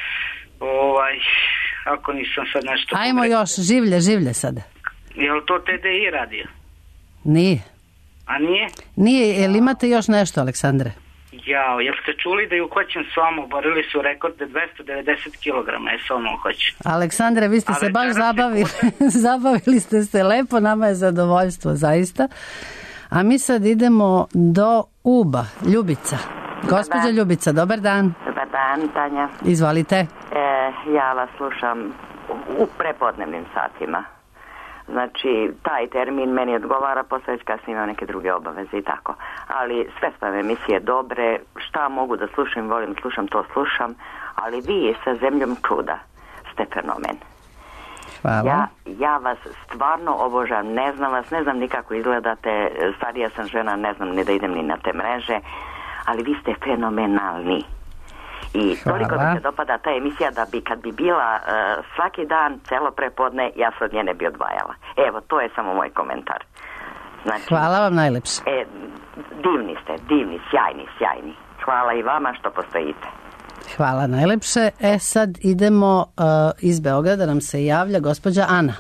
Ako nisam sad nešto... Ajmo još, življe sada. Je li to TDI radio? Nije. A nije? Nije, jel imate još nešto, Aleksandre? Jel ste čuli da je uhvaćen Somo, borili su rekord 290 kg je Somo uhvaćen. Aleksandre, vi ste se baš zabavili, zabavili ste se lepo, nama je zadovoljstvo, zaista. A mi sad idemo do Uba, Ljubica. Gospođa Ljubica, dobar dan. Dobar dan, Tanja. Izvolite. Ja vas slušam u prepodnevnim satima. Znači, taj termin meni odgovara, posle već kasnije imam neke druge obaveze i tako. Ali sve su emisije dobre, šta mogu da slušam, volim slušam, to slušam, ali vi sa Zemljom čuda ste fenomen. Hvala. Ja vas stvarno obožavam, ne znam vas, ne znam ni kako izgledate, starija sam žena, ne znam ni da idem ni na te mreže, ali vi ste fenomenalni. I toliko mi se dopada ta emisija da bi kad bi bila svaki dan, celo prepodne, ja se od nje ne bi odvajala. Evo, to je samo moj komentar. Znači, hvala vam najlepše. Divni ste, divni, sjajni. Hvala i vama što postojite. Hvala najlepše. Sad idemo iz Beograda, nam se javlja gospođa Ana.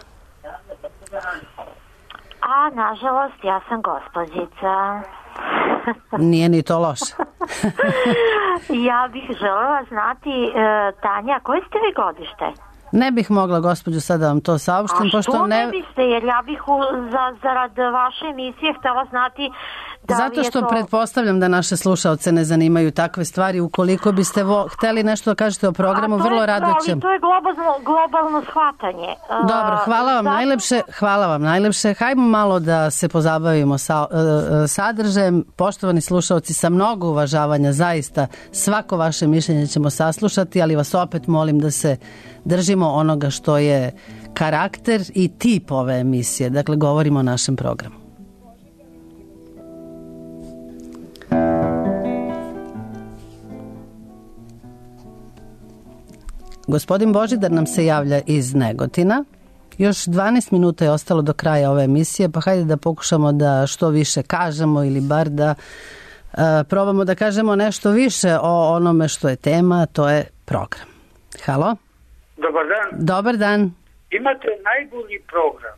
A, nažalost, ja sam gospođica. Nije ni to loše. Ja bih želela znati, Tanja, koje ste vi godište? Ne bih mogla, gospođu, sada vam to saopštim. A što ne biste, jer ja bih zarad vaše emisije htjela znati da zato što je to... pretpostavljam da naše slušaoce ne zanimaju takve stvari. Ukoliko biste hteli nešto da kažete o programu, vrlo rado ćemo. Ali to je globalno shvatanje. Dobro, hvala vam najlepše. Hajmo malo da se pozabavimo sadržajem. Poštovani slušaoci, sa mnogo uvažavanja, zaista svako vaše mišljenje ćemo saslušati, ali vas opet molim da se držimo onoga što je karakter i tip ove emisije. Dakle, govorimo o našem programu. Gospodin Božidar nam se javlja iz Negotina. Još 12 minuta je ostalo do kraja ove emisije, pa hajde da pokušamo da što više kažemo ili bar da probamo da kažemo nešto više o onome što je tema, to je program. Halo? Dobar dan. Dobar dan. Imate najbolji program.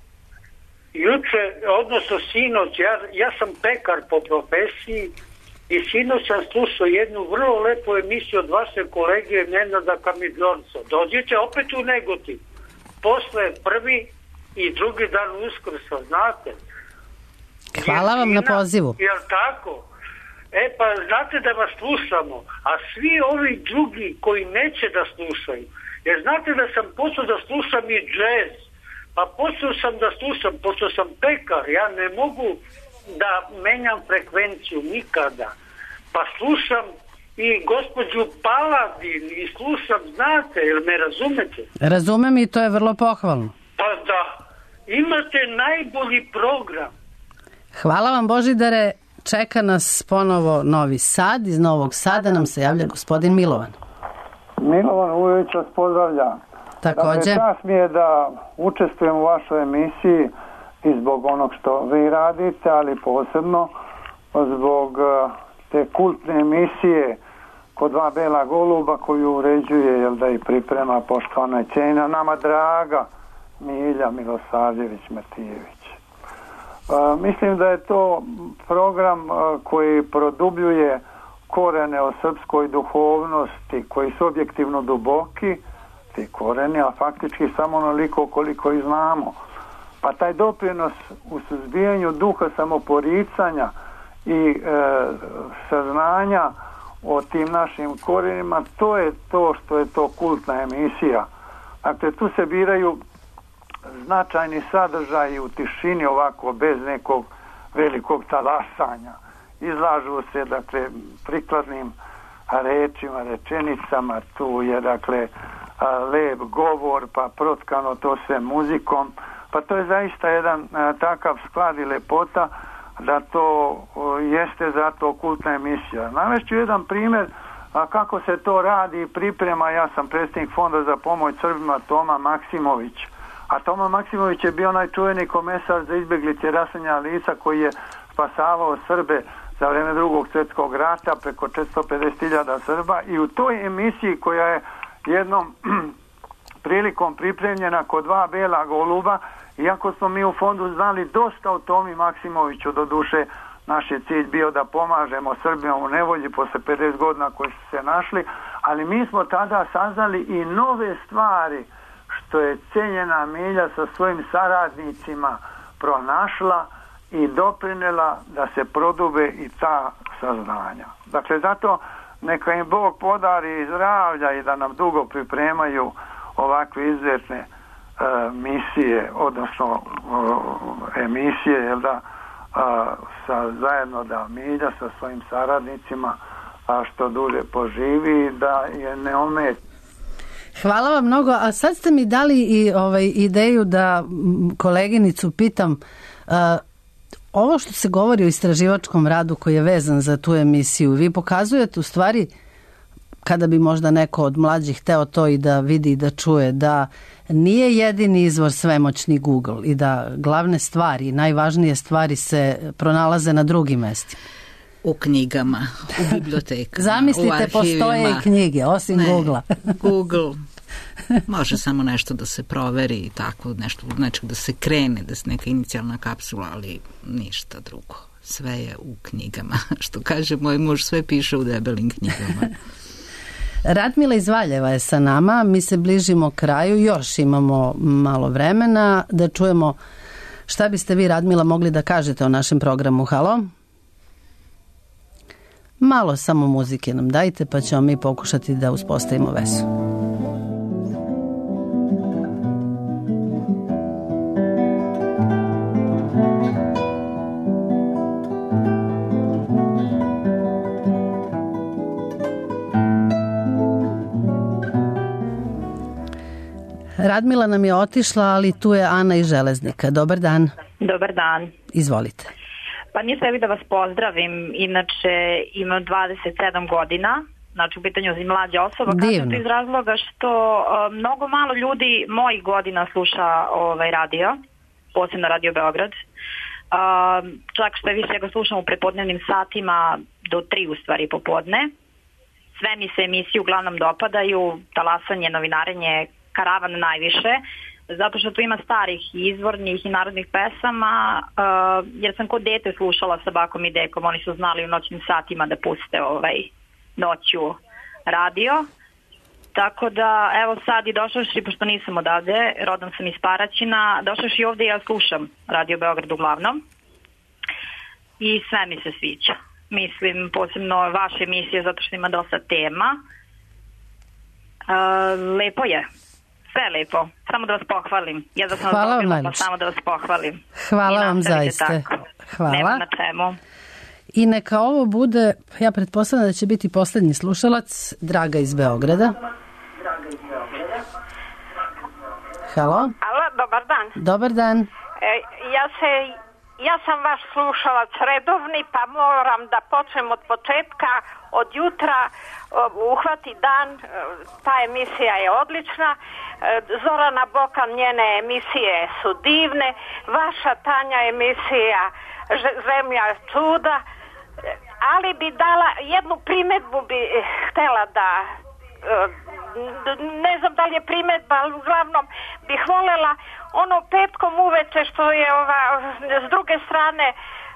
Juče, odnosno sinoć, ja sam pekar po profesiji i sinoć sam slušao jednu vrlo lepu emisiju od vaše kolege Nenada Kamidlonca. Dođete opet u Negotin. Posle prvi i drugi dan Uskrsa, znate. Hvala vam na pozivu. Jel tako? Pa znate da vas slušamo, a svi ovi drugi koji neće da slušaju. Jer znate da sam počeo da slušam i džez, pa počeo sam da slušam, pošto sam pekar, ja ne mogu da menjam frekvenciju nikada. Pa slušam i gospođu Paladin i slušam, znate, jel me razumete? Razumem i to je vrlo pohvalno. Pa da, imate najbolji program. Hvala vam, Božidare. Čeka nas ponovo Novi Sad. Iz Novog Sada nam se javlja gospodin Milovan. Milovan Ujović vas pozdravlja. Također. Čast mi je da učestvujem u vašoj emisiji i zbog onog što vi radite, ali posebno zbog te kultne emisije Kod dva bela goluba koju uređuje, jel da i priprema poštovana i cijenjena nama draga Milja Milosavljević-Matijević. Mislim da je to program koji produbljuje korene o srpskoj duhovnosti, koji su objektivno duboki, ti koreni, a faktički samo onoliko koliko i znamo. Pa taj doprinos u suzbijanju duha samoporicanja i saznanja o tim našim korenima, to je to što je to kultna emisija. Dakle, tu se biraju značajni sadržaji u tišini, ovako bez nekog velikog talasanja izlažu se, dakle, prikladnim rečima, rečenicama, tu je, dakle, lep govor, pa protkano to sve muzikom, pa to je zaista jedan takav sklad i lepota da to jeste zato kultna emisija. Navešću jedan primjer kako se to radi i priprema. Ja sam predsjednik Fonda za pomoć Srbima Toma Maksimović, a Toma Maksimović je bio najčuveni komesar za izbjeglice i raseljena lica koji je spasavao Srbe za vrijeme Drugog svjetskog rata, preko 450.000 Srba, i u toj emisiji koja je jednom prilikom pripremljena kod dva bela goluba, iako smo mi u fondu znali dosta o Tomi Maksimoviću, do duše naš je cilj bio da pomažemo Srbima u nevolji posle 50 godina koji su se našli, ali mi smo tada saznali i nove stvari što je cijenjena Milja sa svojim saradnicima pronašla i doprinela da se prodube i ta saznanja. Dakle, zato neka im Bog podari zdravlja i da nam dugo pripremaju ovakve izuzetne misije, odnosno emisije, jel da, zajedno da Milja sa svojim saradnicima što dulje poživi, da je ne ometi. Hvala vam mnogo, a sad ste mi dali i ideju da koleginicu pitam, ovo što se govori o istraživačkom radu koji je vezan za tu emisiju, vi pokazujete u stvari, kada bi možda neko od mlađih hteo to i da vidi i da čuje, da nije jedini izvor svemoćni Google i da glavne stvari, najvažnije stvari se pronalaze na drugim mestima. U knjigama, u bibliotekama, zamislite, u arhivima. Postoje i knjige, osim Google-a. Google može samo nešto da se proveri i tako, nešto da se krene, da se neka inicijalna kapsula, ali ništa drugo. Sve je u knjigama. Što kaže moj muž, sve piše u debelim knjigama. Radmila iz Valjeva je sa nama, mi se bližimo kraju, još imamo malo vremena da čujemo šta biste vi, Radmila, mogli da kažete o našem programu. Halo? Malo samo muzike nam dajte, pa ćemo mi pokušati da uspostavimo vezu. Radmila nam je otišla, ali tu je Ana iz Železnika. Dobar dan. Dobar dan. Izvolite. Pa nije sebi da vas pozdravim, inače imam 27 godina, znači u pitanju za mlađa osoba. Kažem to iz razloga što mnogo malo ljudi mojih godina sluša radio, posebno Radio Beograd. Čak što je više, ja ga slušam u prepodnevnim satima do 3 u stvari popodne. Sve mi se emisije uglavnom dopadaju, talasanje, novinarenje, karavan najviše, zato što tu ima starih i izvornih i narodnih pesama, jer sam kod dete slušala sa bakom i dekom, oni su znali u noćnim satima da puste noću radio, tako da evo sad i došaš, i pošto nisam odavde, rodom sam iz Paraćina, došaš i ovde i ja slušam Radio Beograd uglavnom i sve mi se sviđa. Mislim, posebno vaše emisije, zato što ima dosta tema. Lepo je. Sve lepo. Samo da vas pohvalim. Ja da sam vas dobila, pa samo da vas pohvalim. Hvala vam zaista. Hvala. Nema na čemu. I neka ovo bude, ja pretpostavljam da će biti posljednji slušalac, Draga iz Beograda. Halo? Alo, dobar dan. Dobar dan. Ja sam vaš slušalac redovni, pa moram da počnem od početka, od jutra, uhvati dan, ta emisija je odlična, Zorana Bokan, njene emisije su divne, vaša Tanja emisija Zemlja čuda, ali bi dala jednu primedbu, bi htela da, ne znam da li je primedba, ali uglavnom bih volela ono petkom uveče što je s druge strane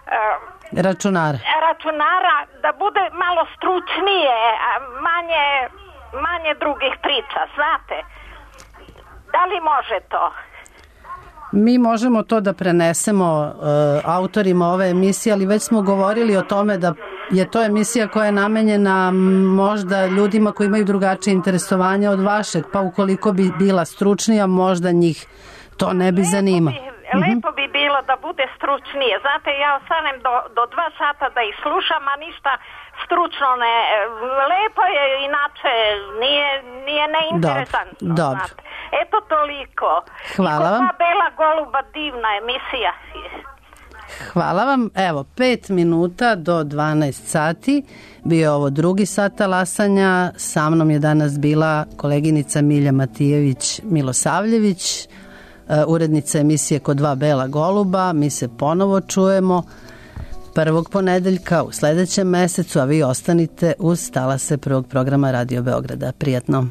računara, da bude malo stručnije, manje drugih priča, znate. Da li može to? Mi možemo to da prenesemo autorima ove emisije, ali već smo govorili o tome da je to emisija koja je namenjena možda ljudima koji imaju drugačije interesovanja od vašeg, pa ukoliko bi bila stručnija, možda njih to ne bi zanima. lepo bi bilo da bude stručnije. Znate, ja ostanem do 2 sata da ih slušam, a ništa stručno ne. Lepo je, inače nije neinteresantno. Dobro. Eto toliko. Hvala vam. I Bela Goluba, divna emisija. Hvala vam. Evo, 5 minuta do 12 sati. Bio je ovo drugi sat talasanja. Sa mnom je danas bila koleginica Milja Matijević-Milosavljević, urednica emisije Kod 2 Bela Goluba. Mi se ponovo čujemo prvog ponedeljka u sledećem mesecu, a vi ostanite uz talase prvog programa Radio Beograda. Prijatno.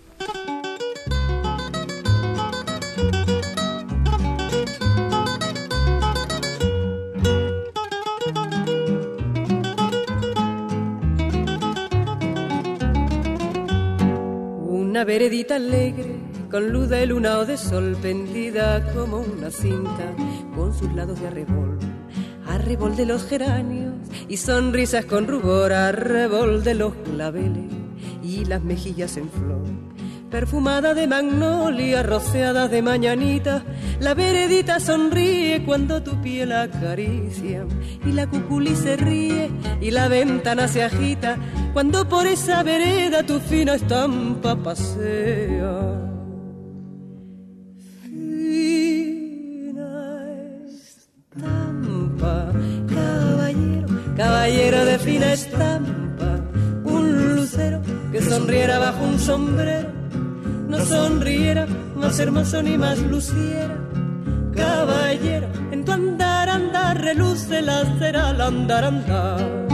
Una veredita alegre, con luz de luna o de sol, pendida como una cinta, con sus lados de arrebol de los geranios y sonrisas con rubor, arrebol de los claveles y las mejillas en flor, perfumada de magnolia, rociada de mañanita. La veredita sonríe cuando tu piel acaricia y la cuculi se ríe y la ventana se agita cuando por esa vereda tu fina estampa pasea. Fina estampa, caballero de fina estampa, un lucero que sonriera bajo un sombrero, no sonriera más hermoso ni más luciera. Caballero, en tu andar, reluce la cera al andar.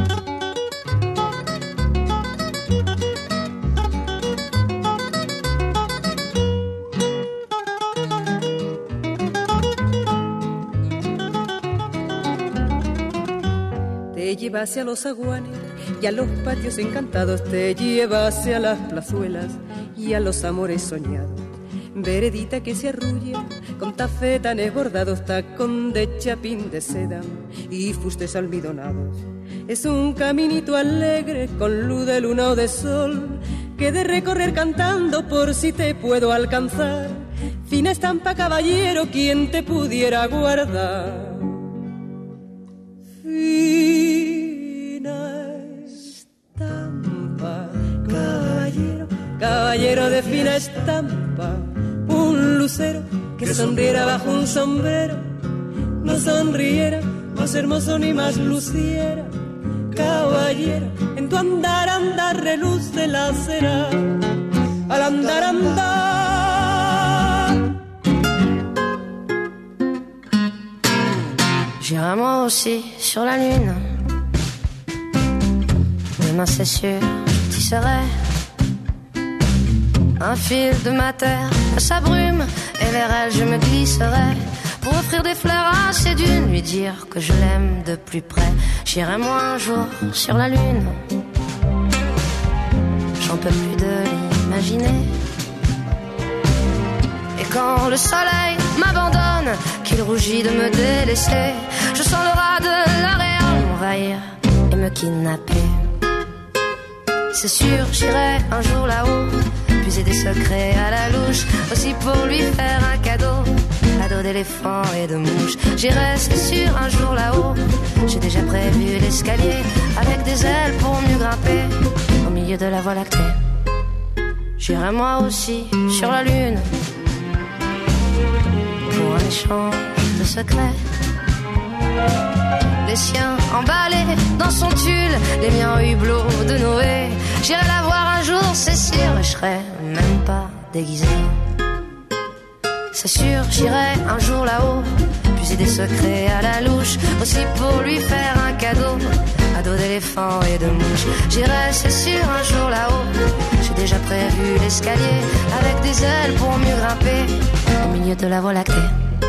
Te lleva hacia los zaguanes y a los patios encantados, te lleva hacia las plazuelas y a los amores soñados. Veredita que se arrulla con tafetanes bordados, tacón de chapín de seda y fustes almidonados. Es un caminito alegre con luz de luna o de sol que de recorrer cantando por si te puedo alcanzar. Fina estampa, caballero, quien te pudiera guardar. Fina estampa, caballero de fina estampa, un lucero que sonriera bajo un sombrero, no sonriera más hermoso ni más luciera. Caballero, en tu andar, reluce la cera al andar. J'irai moi aussi sur la lune. Demain c'est sûr, tu serais un fil de ma terre à sa brume, et vers elle je me glisserai pour offrir des fleurs à ses dunes, lui dire que je l'aime de plus près. J'irai moi un jour sur la lune, j'en peux plus de l'imaginer. Et quand le soleil m'abandonne, qu'il rougit de me délaisser, je sens le rat de l'Ariel m'envahir et me kidnapper. C'est sûr, j'irai un jour là-haut, puiser des secrets à la louche, aussi pour lui faire un cadeau d'éléphant et de mouche. J'irai, c'est sûr, un jour là-haut, j'ai déjà prévu l'escalier, avec des ailes pour mieux grimper au milieu de la voie lactée. J'irai moi aussi sur la lune, pour un échange de secrets. Les siens emballés dans son tulle, les miens en hublot de Noé. J'irai la voir un jour, c'est sûr, et je serai même pas déguisé. C'est sûr, j'irai un jour là-haut, puiser des secrets à la louche, aussi pour lui faire un cadeau d'éléphant et de mouche. J'irai, c'est sûr, un jour là-haut, j'ai déjà prévu l'escalier, avec des ailes pour mieux grimper au milieu de la voie lactée.